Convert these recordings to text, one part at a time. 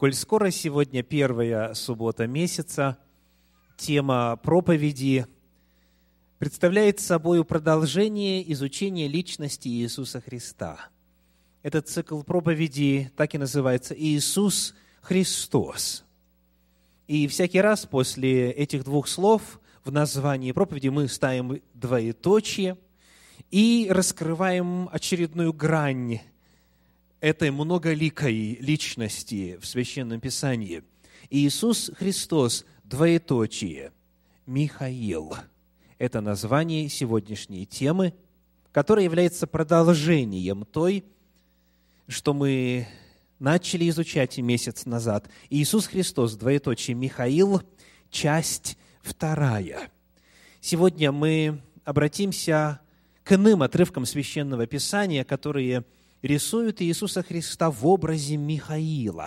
Коль скоро сегодня первая суббота месяца, тема проповеди представляет собой продолжение изучения личности Иисуса Христа. Этот цикл проповеди так и называется «Иисус Христос». И всякий раз после этих двух слов в названии проповеди мы ставим двоеточие и раскрываем очередную грань этой многоликой личности в Священном Писании. Иисус Христос, двоеточие, Михаил. Это название сегодняшней темы, которая является продолжением той, что мы начали изучать месяц назад. Иисус Христос, двоеточие, Михаил, часть 2. Сегодня мы обратимся к иным отрывкам Священного Писания, которые рисуют Иисуса Христа в образе Михаила.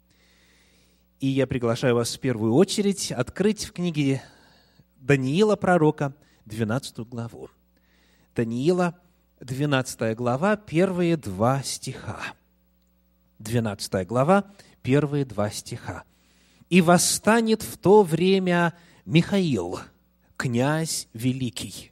И я приглашаю вас в первую очередь открыть в книге Даниила пророка 12 главу. Даниила, 12 глава, первые 2 стиха. 12 глава, первые 2 стиха. «И восстанет в то время Михаил, князь великий,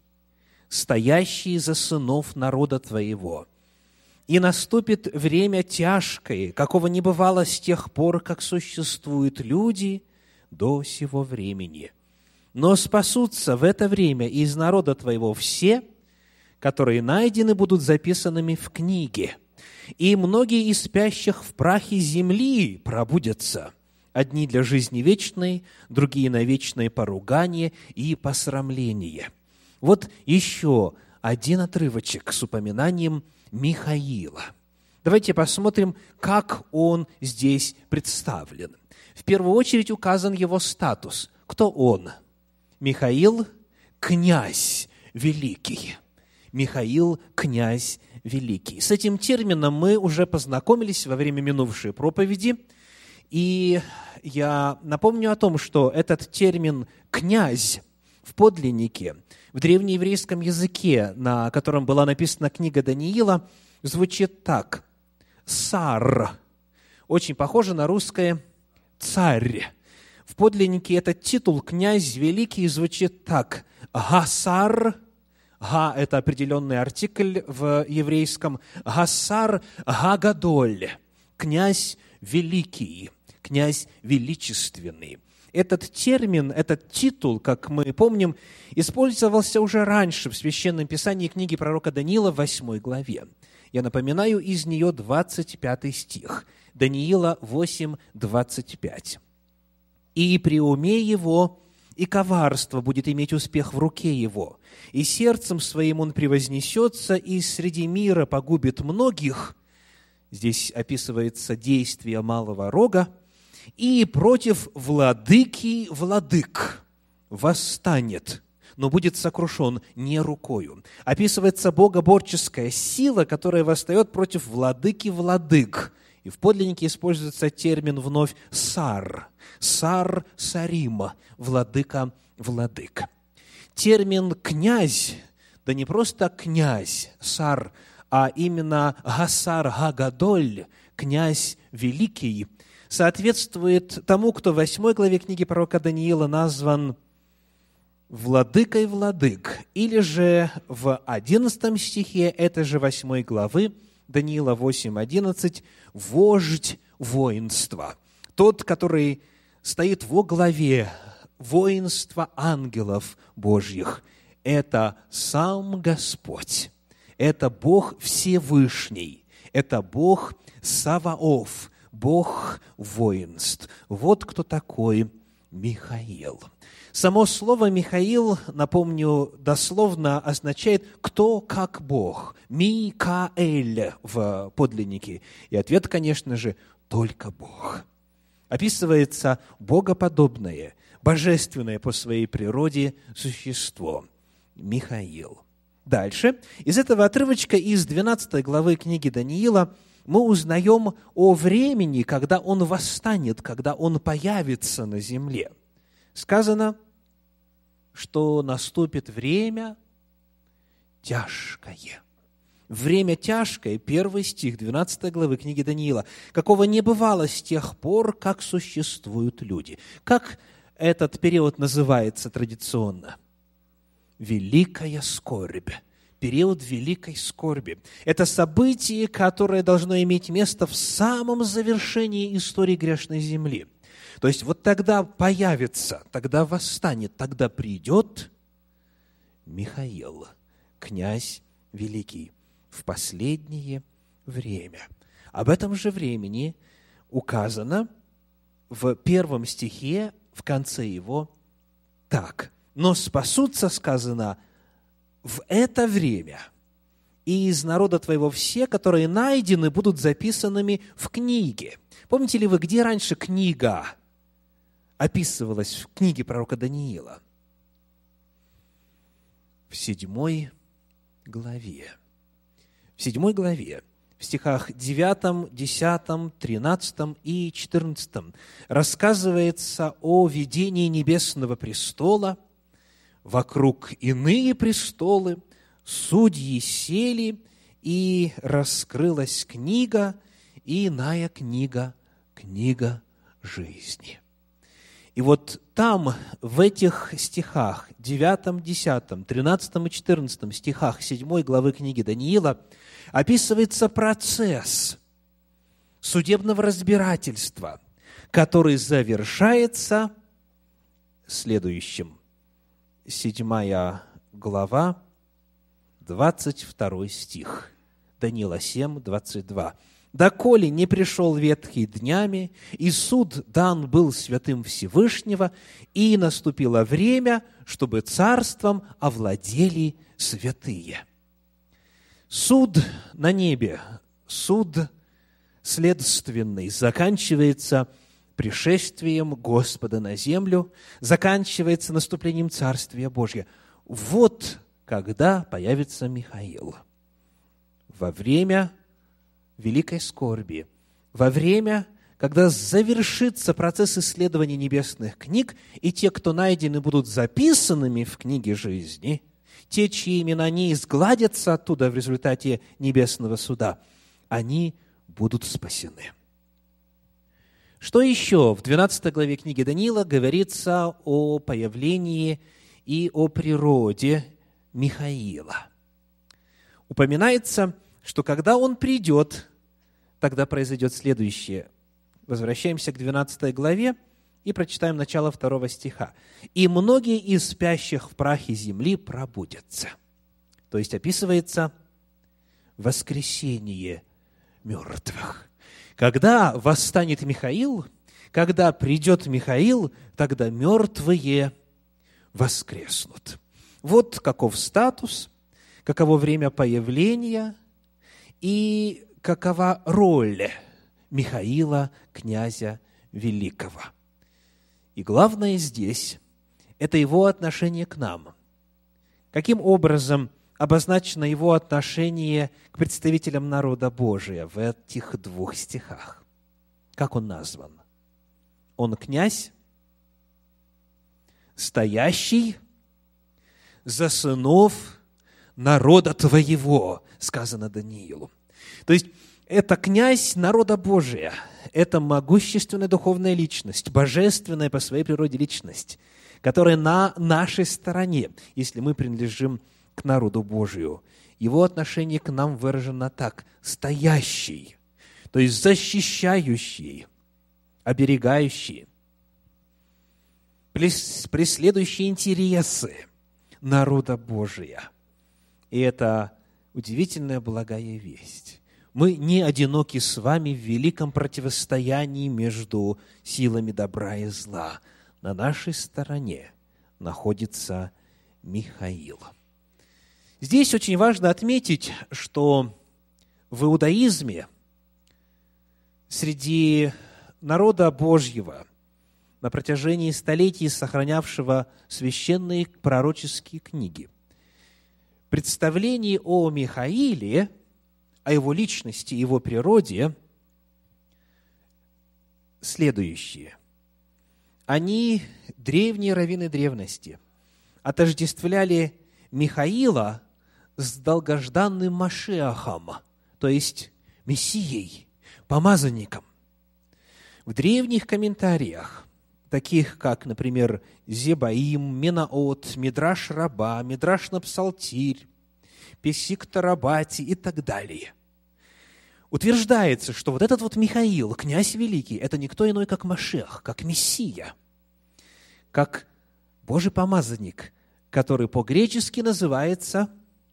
стоящий за сынов народа твоего. И наступит время тяжкое, какого не бывало с тех пор, как существуют люди до сего времени. Но спасутся в это время из народа твоего все, которые найдены будут записанными в книге. И многие из спящих в прахе земли пробудятся, одни для жизни вечной, другие на вечное поругание и посрамление». Вот еще один отрывочек с упоминанием Михаила. Давайте посмотрим, как он здесь представлен. В первую очередь указан его статус. Кто он? Михаил – князь великий. Михаил – князь великий. С этим термином мы уже познакомились во время минувшей проповеди. И я напомню о том, что этот термин «князь» в подлиннике, в древнееврейском языке, на котором была написана книга Даниила, звучит так: «сар». Очень похоже на русское «царь». В подлиннике этот титул «князь великий» звучит так: «гасар». «Га» – это определенный артикль в еврейском. «Гасар гагадоль» – «князь великий», «князь величественный». Этот термин, этот титул, как мы помним, использовался уже раньше в Священном Писании книги пророка Даниила в 8 главе. Я напоминаю, из нее 25 стих. Даниила 8, 25. «И при уме его, и коварство будет иметь успех в руке его, и сердцем своим он превознесется, и среди мира погубит многих». Здесь описывается действие малого рога. «И против владыки владык восстанет, но будет сокрушен не рукою». Описывается богоборческая сила, которая восстает против владыки владык. И в подлиннике используется термин вновь «сар». «Сар сарим», «владыка владык». Термин «князь», да не просто «князь», «сар», а именно «гасар гагадоль», «князь великий», соответствует тому, кто в 8 главе книги пророка Даниила назван «владыкой владык», или же в 11 стихе этой же 8 главы Даниила 8:11 «вождь воинства», тот, который стоит во главе воинства ангелов Божьих. Это сам Господь, это Бог Всевышний, это Бог Саваоф, Бог воинств. Вот кто такой Михаил. Само слово «Михаил», напомню, дословно означает «кто как Бог». Микаэль в подлиннике. И ответ, конечно же, только Бог. Описывается богоподобное, божественное по своей природе существо. Михаил. Дальше. Из этого отрывочка из 12 главы книги Даниила мы узнаем о времени, когда он восстанет, когда он появится на земле. Сказано, что наступит время тяжкое. Время тяжкое, 1 стих 12 главы книги Даниила, какого не бывало с тех пор, как существуют люди. Как этот период называется традиционно? Великая скорбь. Период великой скорби. Это событие, которое должно иметь место в самом завершении истории грешной земли. То есть вот тогда появится, тогда восстанет, тогда придет Михаил, князь великий, в последнее время. Об этом же времени указано в 1 стихе, в конце его, так. «Но спасутся, сказано, в это время, и из народа твоего все, которые найдены, будут записанными в книге». Помните ли вы, где раньше книга описывалась в книге пророка Даниила? В 7 главе. В 7 главе, в стихах 9, 10, 13 и 14 рассказывается о видении небесного престола, вокруг иные престолы, судьи сели, и раскрылась книга, и иная книга, книга жизни. И вот там, в этих стихах, 9, 10, 13 и 14 стихах 7 главы книги Даниила, описывается процесс судебного разбирательства, который завершается следующим. 7 глава, 22 стих. Даниила 7, 22. «Доколе не пришел ветхий днями, и суд дан был святым Всевышнего, и наступило время, чтобы царством овладели святые». Суд на небе, суд следственный, заканчивается пришествием Господа на землю, заканчивается наступлением Царствия Божия. Вот когда появится Михаил. Во время великой скорби, во время, когда завершится процесс исследования небесных книг, и те, кто найдены, будут записанными в книге жизни, те, чьи имена не изгладятся оттуда в результате небесного суда, они будут спасены. Что еще в 12 главе книги Даниила говорится о появлении и о природе Михаила? Упоминается, что когда он придет, тогда произойдет следующее. Возвращаемся к 12 главе и прочитаем начало 2 стиха. «И многие из спящих в прахе земли пробудятся». То есть описывается воскресение мертвых. Когда восстанет Михаил, когда придет Михаил, тогда мертвые воскреснут. Вот каков статус, каково время появления и какова роль Михаила, князя Великого. И главное здесь – это его отношение к нам. Каким образом обозначено его отношение к представителям народа Божия в этих 2 стихах? Как он назван? Он князь, стоящий за сынов народа твоего, сказано Даниилу. То есть, это князь народа Божия, это могущественная духовная личность, божественная по своей природе личность, которая на нашей стороне, если мы принадлежим к народу Божию. Его отношение к нам выражено так: стоящий, то есть защищающий, оберегающий, преследующий интересы народа Божия. И это удивительная благая весть. Мы не одиноки с вами в великом противостоянии между силами добра и зла. На нашей стороне находится Михаил. Здесь очень важно отметить, что в иудаизме среди народа Божьего, на протяжении столетий сохранявшего священные пророческие книги, представление о Михаиле, о его личности, его природе следующие. Они, древние раввины древности, отождествляли Михаила с долгожданным Машиахом, то есть Мессией, помазанником. В древних комментариях, таких как, например, Зебаим, Менаот, Мидраш Раба, Мидраш на Псалтирь, Песик Тарабати и так далее, утверждается, что вот этот вот Михаил, князь великий, это никто иной, как Машиах, как Мессия, как Божий помазанник, который по-гречески называется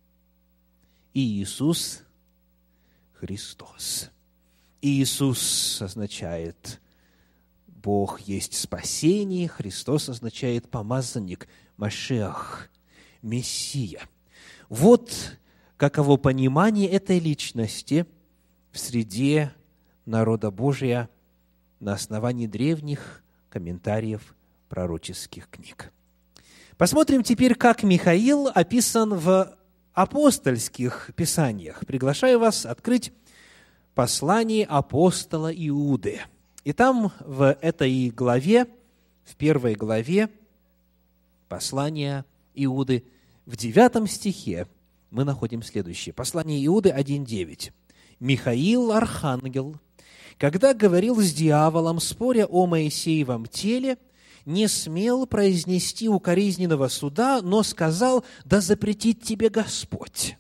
Иисус Христос. Иисус означает Бог есть спасение, Христос означает помазанник, Машиах, Мессия. Вот каково понимание этой личности в среде народа Божия на основании древних комментариев пророческих книг. Посмотрим теперь, как Михаил описан в апостольских писаниях. Приглашаю вас открыть послание апостола Иуды. И там, в этой главе, в 1 главе послания Иуды, в 9 стихе мы находим следующее. Послание Иуды 1:9. «Михаил, архангел, когда говорил с дьяволом, споря о Моисеевом теле, не смел произнести укоризненного суда, но сказал: да запретит тебе Господь».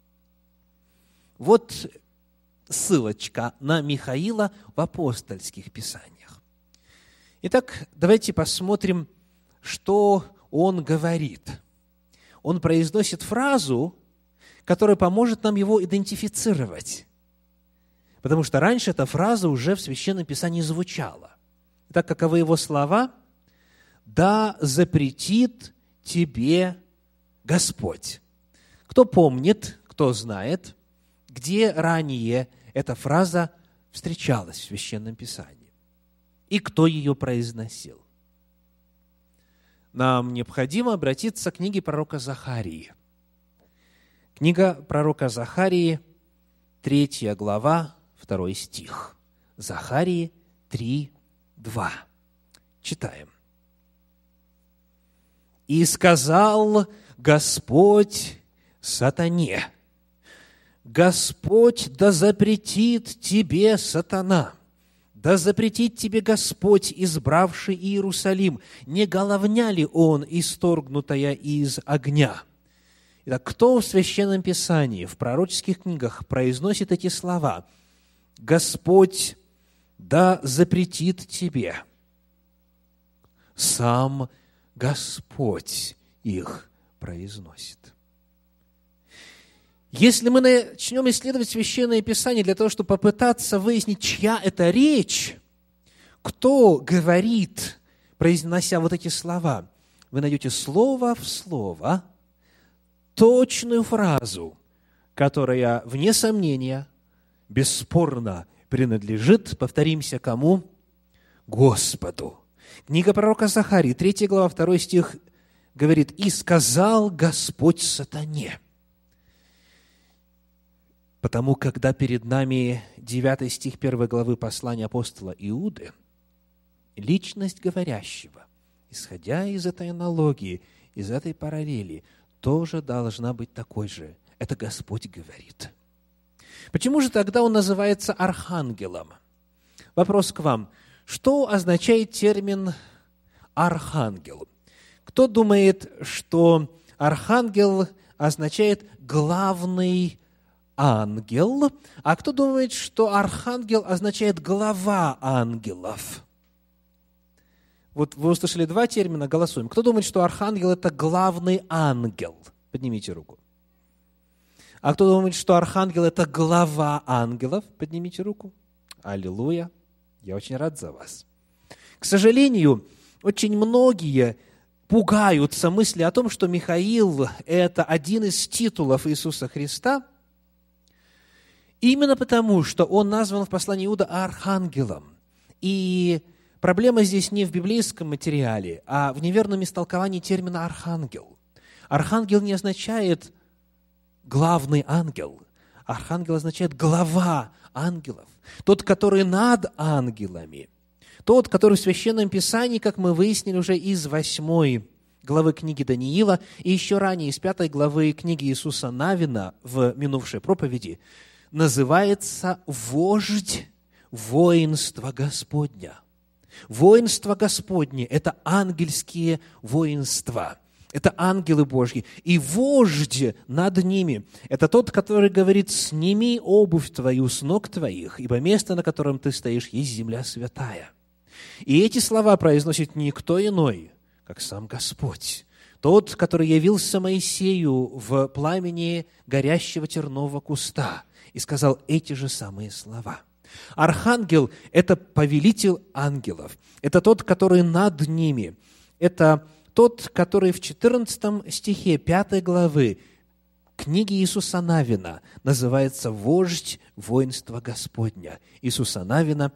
Вот ссылочка на Михаила в апостольских писаниях. Итак, давайте посмотрим, что он говорит. Он произносит фразу, которая поможет нам его идентифицировать. Потому что раньше эта фраза уже в Священном Писании звучала. Итак, каковы его слова? «Да запретит тебе Господь». Кто помнит, кто знает, где ранее эта фраза встречалась в Священном Писании? И кто ее произносил? Нам необходимо обратиться к книге пророка Захарии. Книга пророка Захарии, 3 глава, 2 стих. Захарии 3:2. Читаем. «И сказал Господь сатане: Господь да запретит тебе, сатана, да запретит тебе Господь, избравший Иерусалим, не головня ли он, исторгнутая из огня?» Итак, кто в Священном Писании, в пророческих книгах произносит эти слова? «Господь да запретит тебе». Сам Господь их произносит. Если мы начнем исследовать Священное Писание для того, чтобы попытаться выяснить, чья это речь, кто говорит, произнося вот эти слова, вы найдете слово в слово точную фразу, которая, вне сомнения, бесспорно принадлежит, повторимся, кому? Господу. Книга пророка Захарии, 3 глава, 2 стих говорит: «И сказал Господь сатане». Потому, когда перед нами 9 стих 1 главы послания апостола Иуды, личность говорящего, исходя из этой аналогии, из этой параллели, тоже должна быть такой же. Это Господь говорит. Почему же тогда он называется архангелом? Вопрос к вам. Что означает термин «архангел»? Кто думает, что архангел означает «главный ангел», а кто думает, что архангел означает «глава ангелов»? Вот вы услышали два термина, голосуем. Кто думает, что архангел – это главный ангел? Поднимите руку. А кто думает, что архангел – это глава ангелов? Поднимите руку. Аллилуйя. Я очень рад за вас. К сожалению, очень многие пугаются мысли о том, что Михаил – это один из титулов Иисуса Христа, именно потому, что он назван в послании Иуда архангелом. И проблема здесь не в библейском материале, а в неверном истолковании термина «архангел». Архангел не означает «главный ангел». Архангел означает «глава ангелов». Тот, который над ангелами. Тот, который в Священном Писании, как мы выяснили уже из 8 главы книги Даниила и еще ранее из 5 главы книги Иисуса Навина в минувшей проповеди называется «вождь воинства Господня». Воинство Господне – это ангельские воинства, это ангелы Божьи. И вождь над ними – это тот, который говорит: «Сними обувь твою с ног твоих, ибо место, на котором ты стоишь, есть земля святая». И эти слова произносит никто иной, как сам Господь, тот, который явился Моисею в пламени горящего тернового куста и сказал эти же самые слова. Архангел – это повелитель ангелов, это тот, который над ними, это тот, который в 14 стихе 5 главы книги Иисуса Навина называется «вождь воинства Господня». Иисуса Навина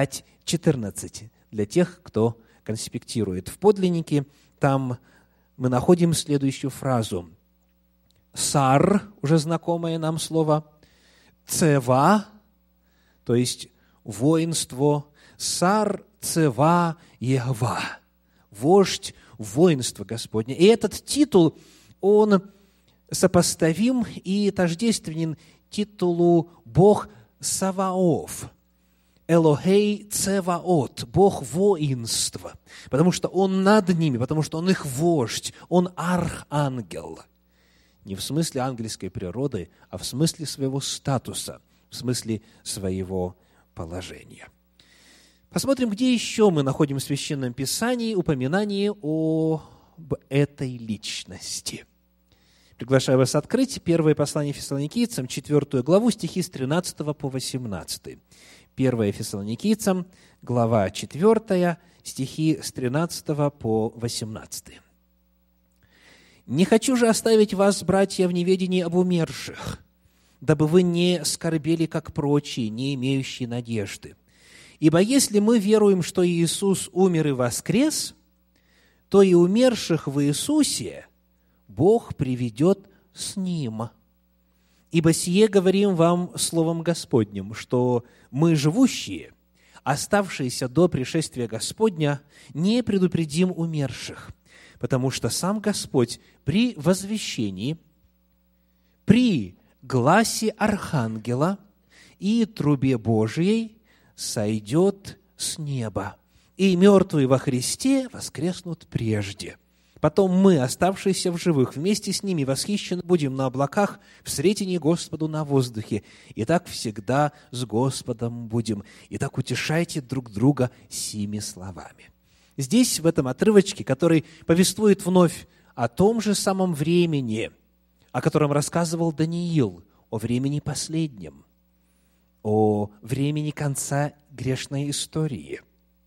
5:14. Для тех, кто конспектирует в подлиннике, там мы находим следующую фразу. «Сар», уже знакомое нам слово, «цева», то есть воинство, «сар цева Егова», вождь воинства Господня. И этот титул, он сопоставим и тождественен титулу Бог Саваоф, Элохей Цеваот, Бог воинства, потому что Он над ними, потому что Он их вождь, Он архангел. Не в смысле ангельской природы, а в смысле своего статуса, в смысле своего положения. Посмотрим, где еще мы находим в Священном Писании упоминание об этой личности. Приглашаю вас открыть первое послание Фессалоникийцам, 4 главу, стихи с 13 по 18. 1 Фессалоникийцам, глава 4, стихи с 13 по 18. «Не хочу же оставить вас, братья, в неведении об умерших, дабы вы не скорбели, как прочие, не имеющие надежды. Ибо если мы веруем, что Иисус умер и воскрес, то и умерших в Иисусе Бог приведет с Ним. Ибо сие говорим вам Словом Господним, что мы, живущие, оставшиеся до пришествия Господня, не предупредим умерших, потому что сам Господь при возвещении, при гласе архангела и трубе Божией сойдет с неба, и мертвые во Христе воскреснут прежде. Потом мы, оставшиеся в живых, вместе с ними восхищены будем на облаках в сретении Господу на воздухе. И так всегда с Господом будем. И так утешайте друг друга сими словами». Здесь, в этом отрывочке, который повествует вновь о том же самом времени, о котором рассказывал Даниил, о времени последнем, о времени конца грешной истории.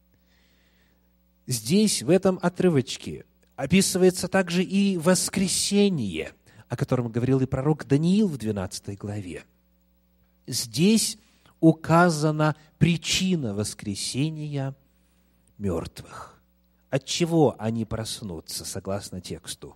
Здесь, в этом отрывочке, описывается также и воскресение, о котором говорил и пророк Даниил в 12 главе. Здесь указана причина воскресения мертвых. От чего они проснутся, согласно тексту?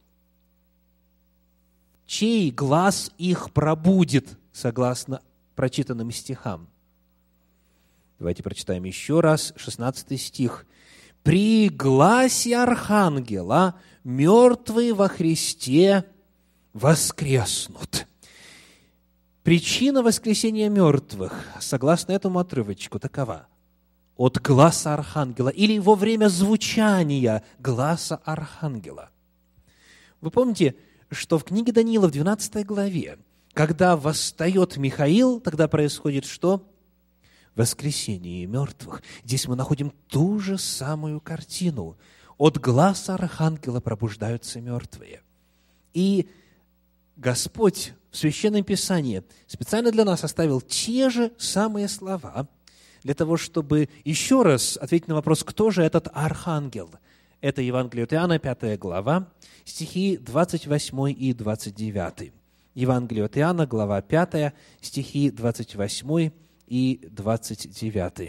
Чей глас их пробудит, согласно прочитанным стихам? Давайте прочитаем еще раз 16 стих. «При гласе архангела мертвые во Христе воскреснут». Причина воскресения мертвых, согласно этому отрывочку, такова: от гласа архангела или во время звучания гласа архангела. Вы помните, что в книге Даниила в 12 главе, когда восстает Михаил, тогда происходит что? Воскресение мертвых. Здесь мы находим ту же самую картину. От гласа архангела пробуждаются мертвые. И Господь в Священном Писании специально для нас оставил те же самые слова для того, чтобы еще раз ответить на вопрос, кто же этот архангел. Это Евангелие от Иоанна, 5 глава, стихи 28 и 29. Евангелие от Иоанна, глава 5, стихи 28 и 29.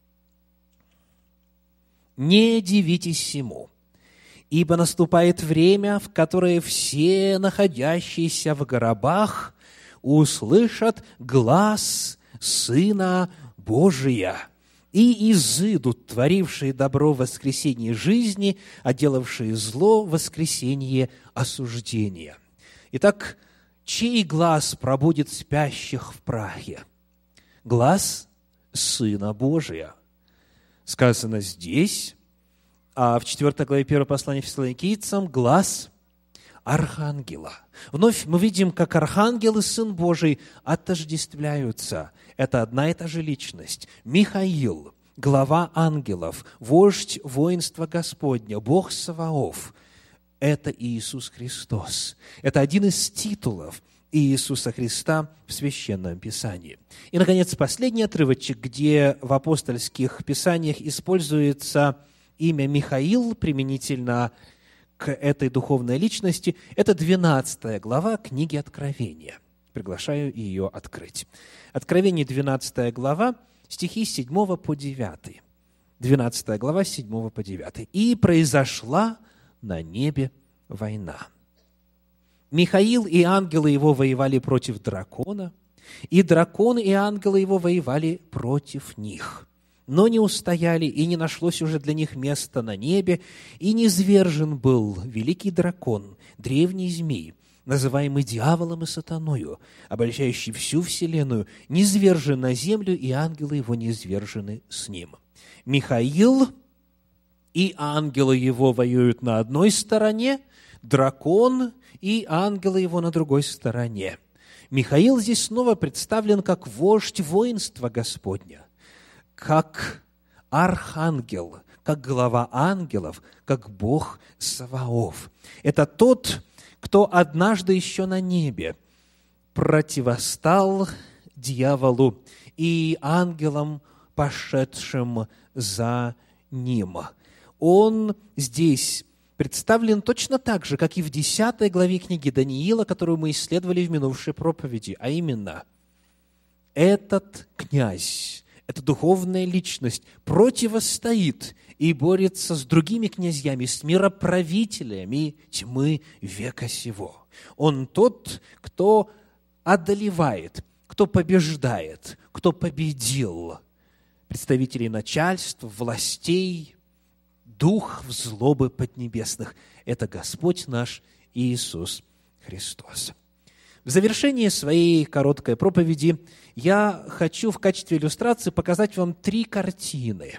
«Не дивитесь сему, ибо наступает время, в которое все находящиеся в гробах услышат глас Сына Божия, и изыдут, творившие добро в воскресенье жизни, а делавшие зло в воскресенье осуждения. Итак, чей глаз пробудит спящих в прахе? Глаз Сына Божия. Сказано здесь, а в 4 главе 1 послания Фессалоникийцам, глаз архангела. Вновь мы видим, как архангел и Сын Божий отождествляются. Это одна и та же личность. Михаил, глава ангелов, вождь воинства Господня, Бог Саваоф. Это Иисус Христос. Это один из титулов Иисуса Христа в Священном Писании. И, наконец, последний отрывочек, где в апостольских писаниях используется имя Михаил применительно к этой духовной личности, это 12 глава книги Откровения. Приглашаю ее открыть. Откровение, 12 глава, стихи с 7 по 9. 12 глава, с 7 по 9. «И произошла на небе война. Михаил и ангелы его воевали против дракона, и дракон и ангелы его воевали против них. Но не устояли, и не нашлось уже для них места на небе, и низвержен был великий дракон, древний змей, называемый дьяволом и сатаною, обольщающий всю вселенную, низвержен на землю, и ангелы его низвержены с ним. Михаил и ангелы его воюют на одной стороне, дракон и ангелы его на другой стороне. Михаил здесь снова представлен как вождь воинства Господня, как архангел, как глава ангелов, как Бог Саваоф. Это тот, кто однажды еще на небе противостал дьяволу и ангелам, пошедшим за ним. Он здесь представлен точно так же, как и в 10 главе книги Даниила, которую мы исследовали в минувшей проповеди, а именно, этот князь, эта духовная личность противостоит и борется с другими князьями, с мироправителями тьмы века сего. Он тот, кто одолевает, кто побеждает, кто победил представителей начальств, властей, дух злобы поднебесных. Это Господь наш Иисус Христос. В завершении своей короткой проповеди я хочу в качестве иллюстрации показать вам 3 картины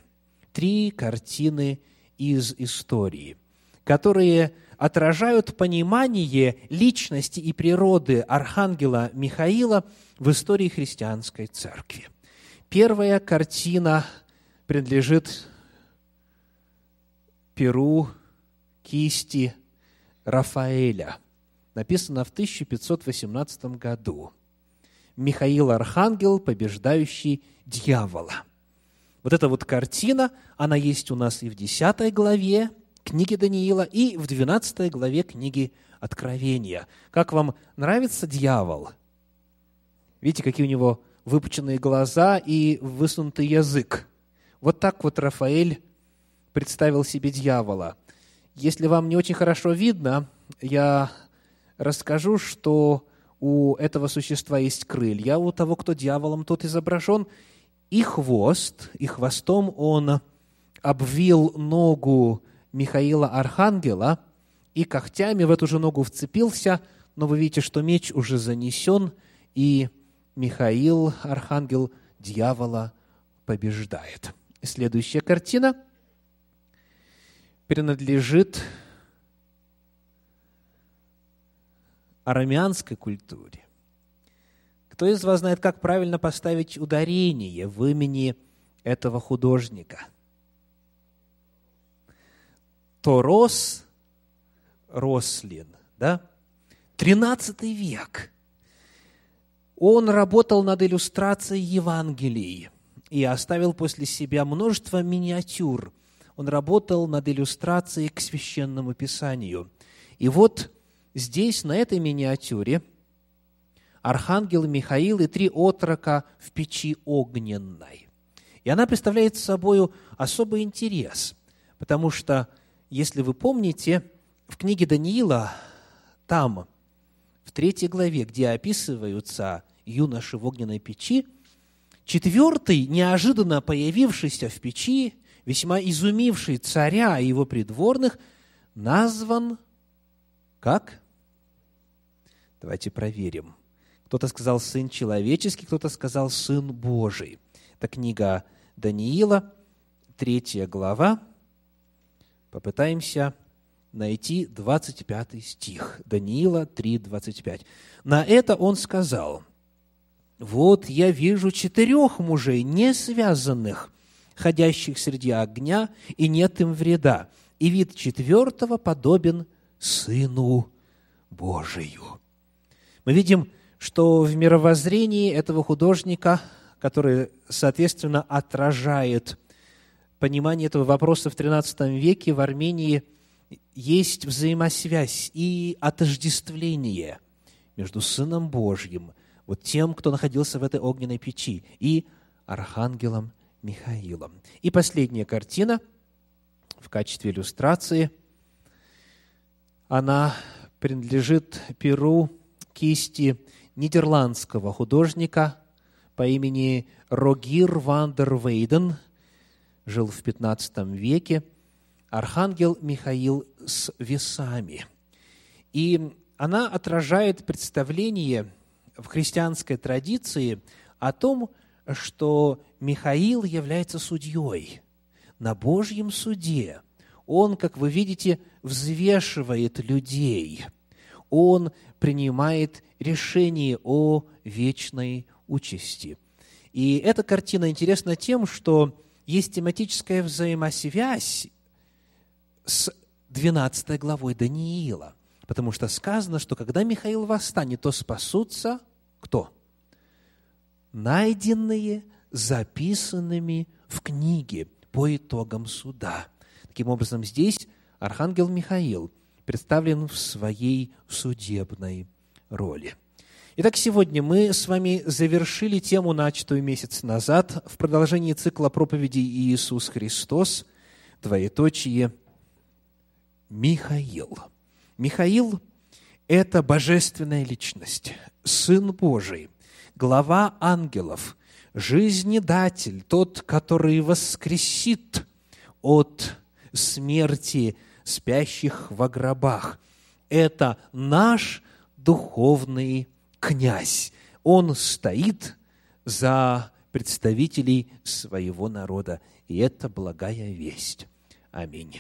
из истории, которые отражают понимание личности и природы архангела Михаила в истории христианской церкви. Первая картина принадлежит перу кисти Рафаэля. Написано в 1518 году. Михаил Архангел, побеждающий дьявола. Вот эта вот картина, она есть у нас и в 10 главе книги Даниила, и в 12 главе книги Откровения. Как вам нравится дьявол? Видите, какие у него выпученные глаза и высунутый язык. Вот так вот Рафаэль представил себе дьявола. Если вам не очень хорошо видно, я расскажу, что у этого существа есть крылья, у того, кто дьяволом, тот изображен, и хвост, и хвостом он обвил ногу Михаила Архангела, и когтями в эту же ногу вцепился, но вы видите, что меч уже занесен, и Михаил, Архангел, дьявола побеждает. Следующая картина принадлежит арамеанской культуре. Кто из вас знает, как правильно поставить ударение в имени этого художника? Торос Рослин, да? 13 век. Он работал над иллюстрацией Евангелий и оставил после себя множество миниатюр. Он работал над иллюстрацией к Священному Писанию. И вот здесь, на этой миниатюре, архангел Михаил и 3 отрока в печи огненной. И она представляет собой особый интерес, потому что, если вы помните, в книге Даниила, там, в 3 главе, где описываются юноши в огненной печи, Четвертый, неожиданно появившийся в печи, весьма изумивший царя и его придворных, назван как? Давайте проверим. Кто-то сказал «сын человеческий», кто-то сказал «сын Божий». Это книга Даниила, 3 глава. Попытаемся найти 25 стих. Даниила 3:25. На это он сказал: «Вот я вижу 4 мужей, не связанных, ходящих среди огня, и нет им вреда, и вид 4 подобен Сыну Божию». Мы видим, что в мировоззрении этого художника, который, соответственно, отражает понимание этого вопроса в XIII веке, в Армении есть взаимосвязь и отождествление между Сыном Божьим, вот тем, кто находился в этой огненной печи, и архангелом Михаилом. И последняя картина в качестве иллюстрации, она принадлежит перу кисти нидерландского художника по имени Рогир ван дер Вейден, жил в XV веке, архангел Михаил с весами. И она отражает представление в христианской традиции о том, что Михаил является судьей на Божьем суде. Он, как вы видите, взвешивает людей. Он принимает решение о вечной участи. И эта картина интересна тем, что есть тематическая взаимосвязь с 12 главой Даниила. Потому что сказано, что когда Михаил восстанет, то спасутся кто? Найденные, записанными в книге по итогам суда. Таким образом, здесь архангел Михаил представлен в своей судебной роли. Итак, сегодня мы с вами завершили тему, начатую месяц назад, в продолжении цикла проповедей «Иисус Христос», двоеточие, Михаил. Михаил – это божественная личность, Сын Божий, глава ангелов, жизнедатель, тот, который воскресит от смерти спящих во гробах. Это наш духовный князь. Он стоит за представителей своего народа. И это благая весть. Аминь.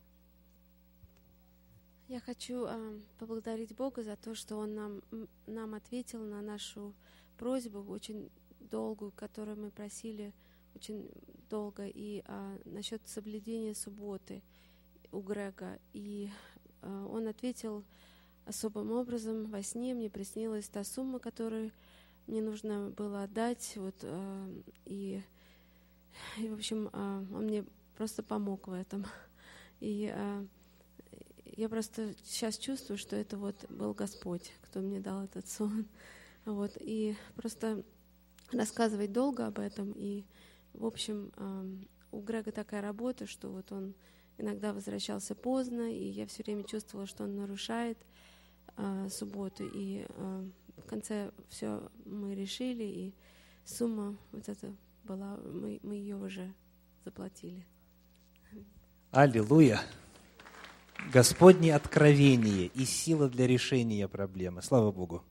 Я хочу поблагодарить Бога за то, что Он нам ответил на нашу просьбу, очень долгую, которую мы просили очень долго, и насчет соблюдения субботы у Грега. И он ответил особым образом. Во сне мне приснилась та сумма, которую мне нужно было отдать. И в общем, он мне просто помог в этом. И я просто сейчас чувствую, что это был Господь, кто мне дал этот сон. И просто рассказывать долго об этом. И, в общем, у Грега такая работа, что он иногда возвращался поздно, и я все время чувствовала, что он нарушает субботу. И в конце все мы решили, и сумма эта была, мы ее уже заплатили. Аллилуйя! Господне откровение и сила для решения проблемы. Слава Богу!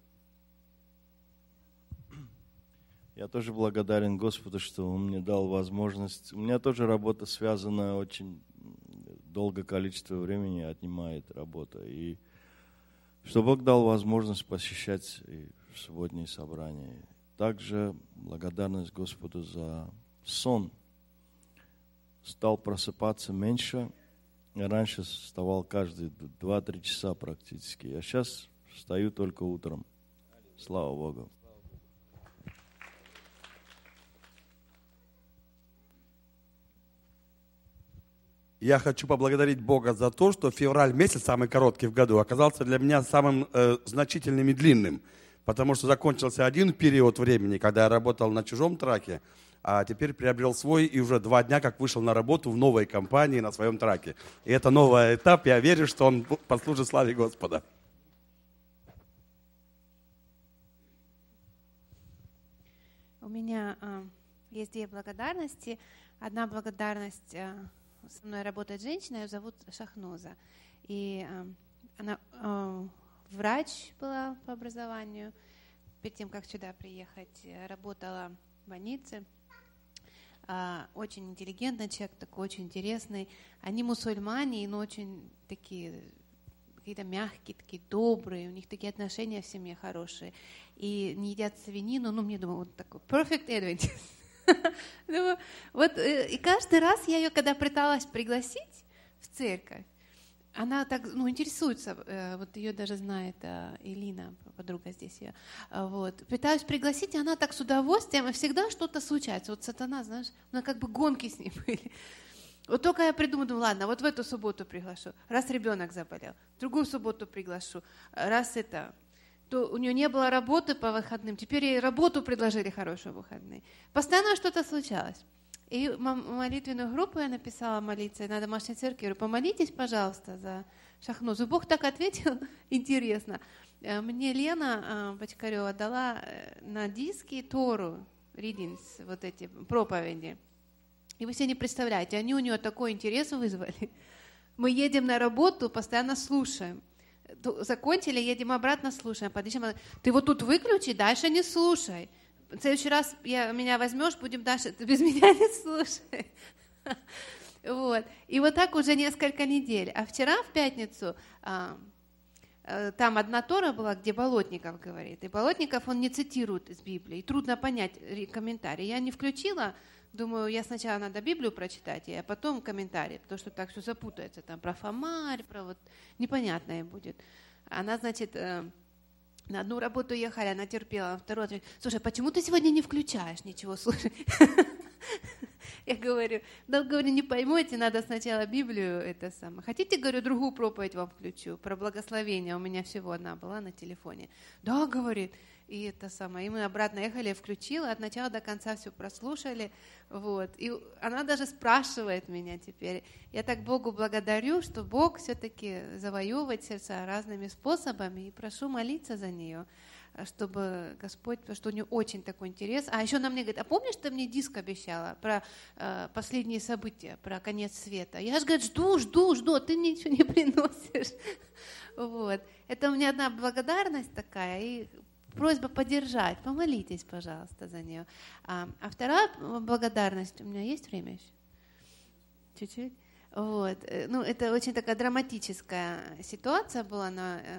Я тоже благодарен Господу, что Он мне дал возможность. У меня тоже работа связана, очень долгое количество времени отнимает работа. И что Бог дал возможность посещать субботние собрания. Также благодарность Господу за сон. Стал просыпаться меньше. Я раньше вставал каждые 2-3 часа практически. А сейчас встаю только утром. Слава Богу. Я хочу поблагодарить Бога за то, что февраль месяц, самый короткий в году, оказался для меня самым значительным и длинным. Потому что закончился один период времени, когда я работал на чужом траке, а теперь приобрел свой и уже 2 дня как вышел на работу в новой компании на своем траке. И это новый этап, я верю, что он послужит славе Господа. У меня есть две благодарности. Одна благодарность, со мной работает женщина, ее зовут Шахноза. И она врач была по образованию. Перед тем, как сюда приехать, работала в больнице. Очень интеллигентный человек, такой очень интересный. Они мусульмане, но очень такие какие-то мягкие, такие добрые, у них такие отношения в семье хорошие. И не едят свинину, мне думаю, вот такой perfect Adventist. Вот, и каждый раз я ее, когда пыталась пригласить в церковь, она так, интересуется, вот ее даже знает Элина, подруга здесь ее, вот, пытаюсь пригласить, и она так с удовольствием, и всегда что-то случается. Вот сатана, знаешь, как бы гонки с ней были. Вот только я придумала, ладно, вот в эту субботу приглашу, раз ребенок заболел, в другую субботу приглашу, раз то у нее не было работы по выходным, теперь ей работу предложили хорошую в выходные. Постоянно что-то случалось. И молитвенную группу я написала молиться на домашней церкви. Говорю, помолитесь, пожалуйста, за Шахнозу. Бог так ответил, интересно. Мне Лена Бочкарева дала на диски Тору, readings, вот эти проповеди. И вы себе не представляете, они у нее такой интерес вызвали. Мы едем на работу, постоянно слушаем. Закончили, едем обратно, слушаем. Подъезжаем, ты вот тут выключи, дальше не слушай. В следующий раз меня возьмешь, будем дальше, ты без меня не слушай. Вот. И вот так уже несколько недель. А вчера, в пятницу, там одна Тора была, где Болотников говорит. И Болотников, он не цитирует из Библии. И трудно понять комментарий. Я не включила, думаю, я сначала надо Библию прочитать, а потом комментарий, потому что так все запутается. Там про Фомарь, про вот непонятное будет. Она, значит, на одну работу ехали, она терпела, на вторую говорит, слушай, почему ты сегодня не включаешь ничего, слушай? Я говорю, не поймете, надо сначала Библию это самое. Хотите, говорю, другую проповедь вам включу, про благословение, у меня всего одна была на телефоне. Да, говорит, и это самое. И мы обратно ехали, я включила, от начала до конца все прослушали, вот. И она даже спрашивает меня теперь. Я так Богу благодарю, что Бог все-таки завоевывает сердца разными способами, и прошу молиться за нее, чтобы Господь, потому что у нее очень такой интерес. А еще она мне говорит, а помнишь, ты мне диск обещала про последние события, про конец света? Я же, говорит, жду, а ты мне ничего не приносишь. Вот. Это у меня одна благодарность такая, и просьба поддержать, помолитесь, пожалуйста, за нее. А вторая благодарность, у меня есть время еще? Чуть-чуть? Вот. Это очень такая драматическая ситуация была.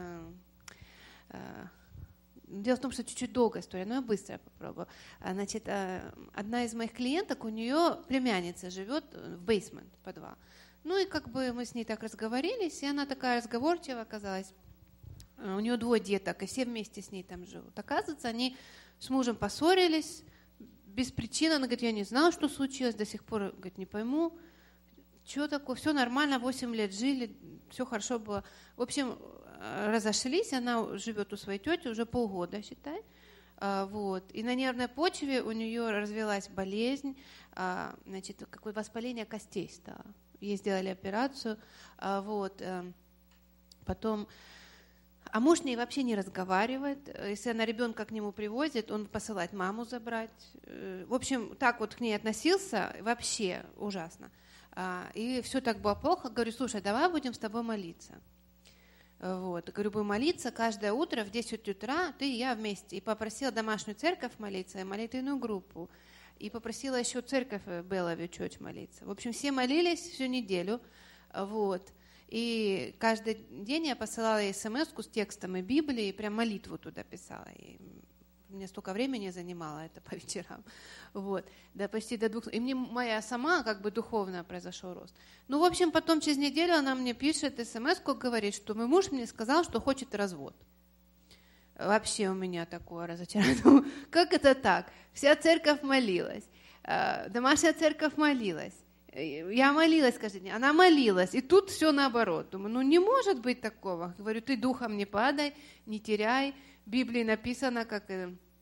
Дело в том, что чуть-чуть долгая история, но я быстро попробую. Значит, одна из моих клиенток, у нее племянница живет в бейсмент, подвал. И как бы мы с ней так разговорились, и она такая разговорчивая оказалась. У нее 2 деток, и все вместе с ней там живут. Оказывается, они с мужем поссорились без причины. Она говорит, я не знала, что случилось, до сих пор, говорит, не пойму, что такое. Все нормально, 8 лет жили, все хорошо было. В общем, разошлись, она живет у своей тети уже полгода, считай. Вот. И на нервной почве у нее развилась болезнь, значит, какое воспаление костей стало. Ей сделали операцию. Вот. Потом... А муж с ней вообще не разговаривает. Если она ребенка к нему привозит, он посылает маму забрать. В общем, так вот к ней относился, вообще ужасно. И все так было плохо. Говорю, слушай, давай будем с тобой молиться. Вот. Говорю, будем молиться каждое утро в 10 утра, ты и я вместе. И попросила домашнюю церковь молиться, и молитвенную группу. И попросила еще церковь Белловью Чёрч молиться. В общем, все молились всю неделю. Вот. И каждый день я посылала ей смс-ку с текстом и Библии, и прям молитву туда писала. И мне столько времени занимало это по вечерам. Вот. Да, почти до 2. И мне моя сама как бы духовно произошел рост. В общем, потом через неделю она мне пишет смс-ку, говорит, что мой муж мне сказал, что хочет развод. Вообще у меня такое разочарование. Как это так? Вся церковь молилась, домашняя церковь молилась. Я молилась каждый день, она молилась, и тут все наоборот. Думаю, не может быть такого. Говорю, ты духом не падай, не теряй. В Библии написано, как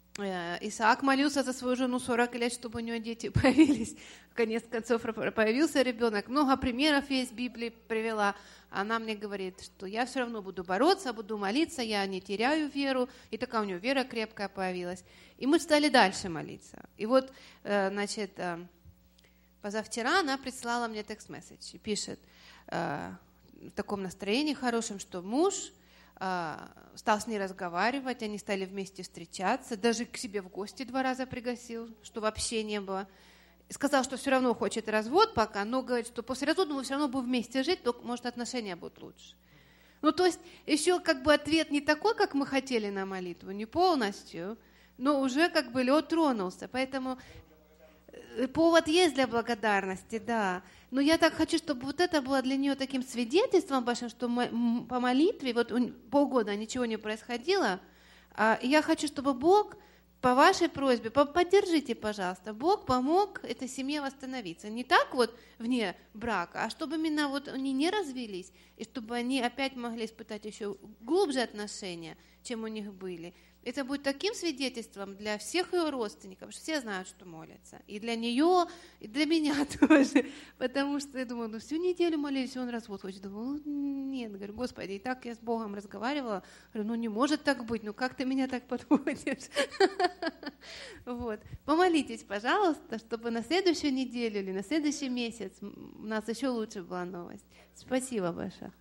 Исаак молился за свою жену 40 лет, чтобы у нее дети появились. В конец концов появился ребенок. Много примеров есть, Библия привела. Она мне говорит, что я все равно буду бороться, буду молиться, я не теряю веру. И такая у нее вера крепкая появилась. И мы стали дальше молиться. И вот, значит, позавчера она прислала мне текст-месседж и пишет в таком настроении хорошем, что муж стал с ней разговаривать, они стали вместе встречаться, даже к себе в гости 2 раза пригласил, что вообще не было. Сказал, что все равно хочет развод пока, но говорит, что после развода мы все равно будем вместе жить, только, может, отношения будут лучше. Ну, то есть еще как бы ответ не такой, как мы хотели на молитву, не полностью, но уже как бы лед тронулся. Поэтому повод есть для благодарности, да. Но я так хочу, чтобы вот это было для нее таким свидетельством большим, что по молитве, вот полгода ничего не происходило, и я хочу, чтобы Бог по вашей просьбе, поддержите, пожалуйста, Бог помог этой семье восстановиться. Не так вот вне брака, а чтобы именно вот они не развелись, и чтобы они опять могли испытать еще глубже отношения, чем у них были. Это будет таким свидетельством для всех ее родственников, что все знают, что молятся. И для нее, и для меня тоже. Потому что я думала, всю неделю молились, и он развод хочет. Думаю, нет, говорю, Господи, и так я с Богом разговаривала. Говорю, не может так быть, как ты меня так подводишь? Вот. Помолитесь, пожалуйста, чтобы на следующую неделю или на следующий месяц у нас еще лучше была новость. Спасибо большое.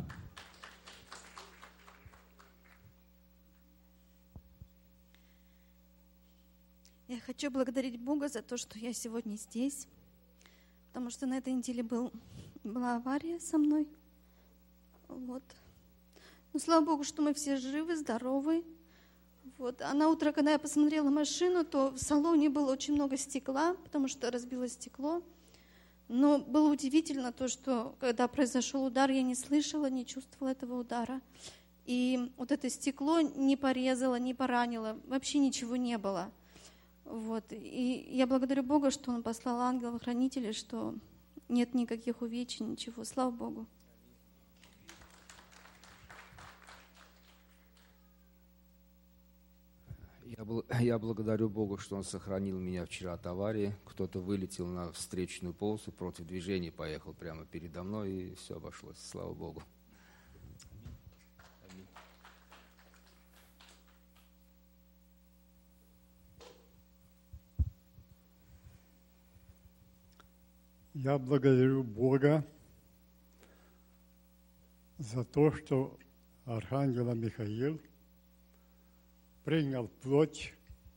Я хочу благодарить Бога за то, что я сегодня здесь, потому что на этой неделе была авария со мной. Вот. Но слава Богу, что мы все живы, здоровы. Вот. А на утро, когда я посмотрела машину, то в салоне было очень много стекла, потому что разбилось стекло. Но было удивительно то, что когда произошел удар, я не слышала, не чувствовала этого удара. И вот это стекло не порезало, не поранило, вообще ничего не было. Вот. И я благодарю Бога, что Он послал ангелов-хранителей, что нет никаких увечий, ничего. Слава Богу. Я благодарю Бога, что Он сохранил меня вчера от аварии. Кто-то вылетел на встречную полосу, против движения поехал прямо передо мной, и все обошлось. Слава Богу. Я благодарю Бога за то, что Архангел Михаил принял плоть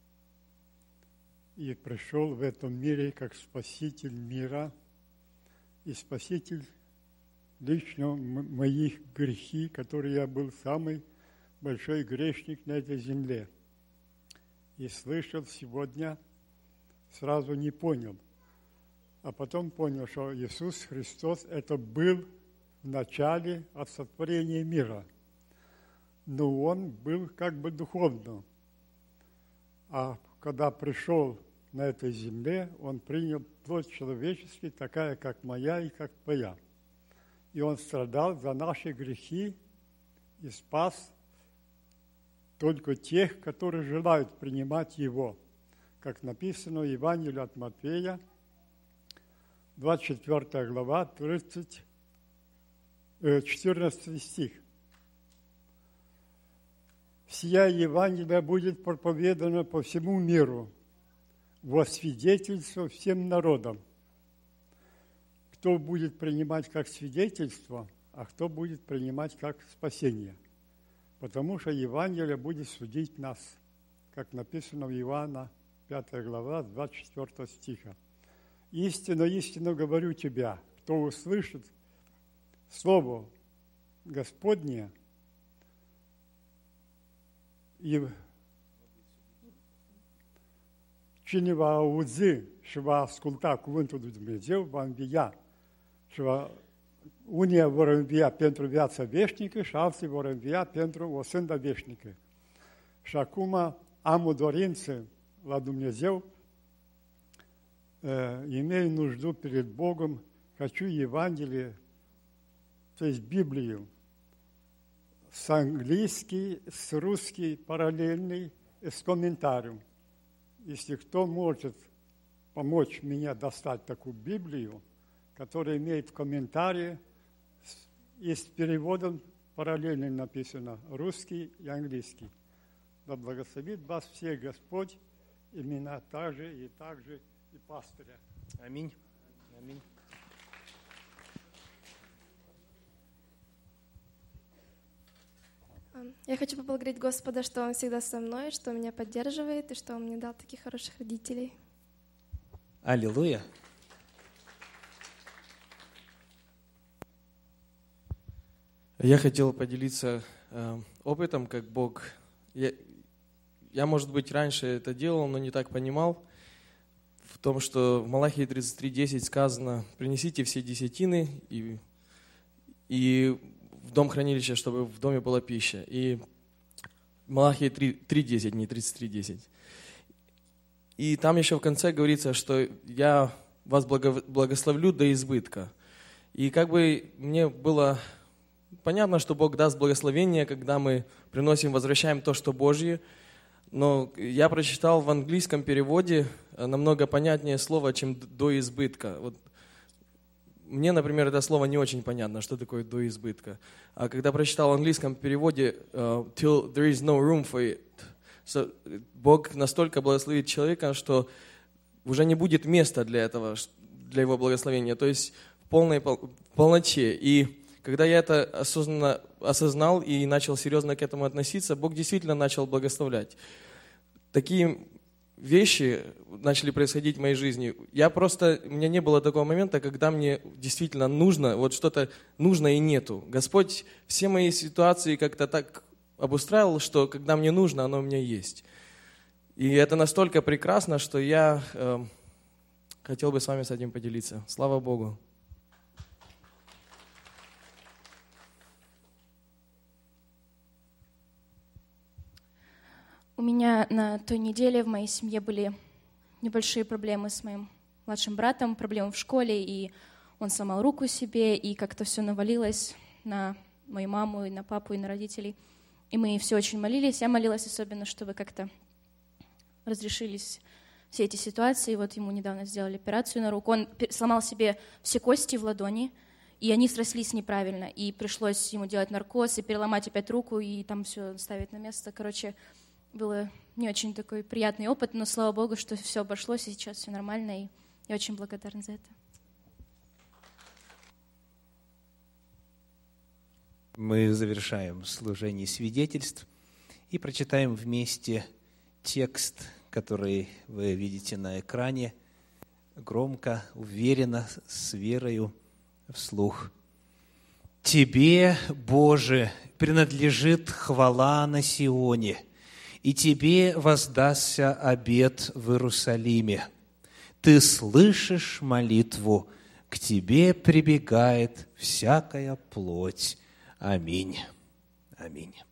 и пришел в этом мире как Спаситель мира и Спаситель лично моих грехи, которые я был самый большой грешник на этой земле. И слышал сегодня, сразу не понял. А потом понял, что Иисус Христос это был в начале от сотворения мира. Но Он был как бы духовно. А когда пришел на этой земле, Он принял плоть человеческую, такая, как моя и как твоя. И Он страдал за наши грехи и спас только тех, которые желают принимать Его. Как написано в Евангелии от Матфея, 24 глава, 14 стих. «Сия Евангелие будет проповедано по всему миру, во свидетельство всем народам». Кто будет принимать как свидетельство, а кто будет принимать как спасение. Потому что Евангелие будет судить нас, как написано в Иоанна, 5 глава, 24 стиха. «Истинно, истинно говорю тебе, кто услышит Слово Господне и cine va auzi și va asculta cuvântul lui Dumnezeu, va învia și unii vor învia pentru viața veșnică și alții vor învia pentru o sândă veșnică. Și acum am o dorință la Dumnezeu, имею нужду перед Богом, хочу Евангелие, то есть Библию, с английский, с русский параллельный с комментарием. Если кто может помочь мне достать такую Библию, которая имеет в комментарии и с переводом параллельно написано русский и английский. Да благословит вас всех Господь, имена также и пастыря. Аминь. Аминь. Я хочу поблагодарить Господа, что Он всегда со мной, что Он меня поддерживает и что Он мне дал таких хороших родителей. Аллилуйя. Я хотел поделиться опытом, как Бог... Я, может быть, раньше это делал, но не так понимал. В том, что в Малахии 33:10 сказано: «Принесите все десятины и в дом хранилища, чтобы в доме была пища». И Малахии 3:10, не 33:10. И там еще в конце говорится, что я вас благословлю до избытка. И как бы мне было понятно, что Бог даст благословение, когда мы приносим, возвращаем то, что Божье. Но я прочитал в английском переводе намного понятнее слово, чем «до избытка». Вот мне, например, это слово не очень понятно, что такое «до избытка». А когда прочитал в английском переводе «till there is no room for it», Бог настолько благословит человека, что уже не будет места для этого, для его благословения, то есть в полноте. И когда я это осознанно осознал и начал серьезно к этому относиться, Бог действительно начал благословлять. Такие вещи начали происходить в моей жизни. У меня не было такого момента, когда мне действительно нужно, вот что-то нужно и нету. Господь все мои ситуации как-то так обустраивал, что когда мне нужно, оно у меня есть. И это настолько прекрасно, что я хотел бы с вами с этим поделиться. Слава Богу. У меня на той неделе в моей семье были небольшие проблемы с моим младшим братом, проблемы в школе, и он сломал руку себе, и как-то все навалилось на мою маму, и на папу, и на родителей. И мы все очень молились. Я молилась особенно, чтобы как-то разрешились все эти ситуации. Вот ему недавно сделали операцию на руку. Он сломал себе все кости в ладони, и они срослись неправильно. И пришлось ему делать наркоз, и переломать опять руку, и там все ставить на место. Короче, было не очень такой приятный опыт, но слава Богу, что все обошлось, и сейчас все нормально, и я очень благодарна за это. Мы завершаем служение свидетельств и прочитаем вместе текст, который вы видите на экране, громко, уверенно, с верою, вслух. «Тебе, Боже, принадлежит хвала на Сионе, и Тебе воздастся обет в Иерусалиме. Ты слышишь молитву, к Тебе прибегает всякая плоть. Аминь». Аминь.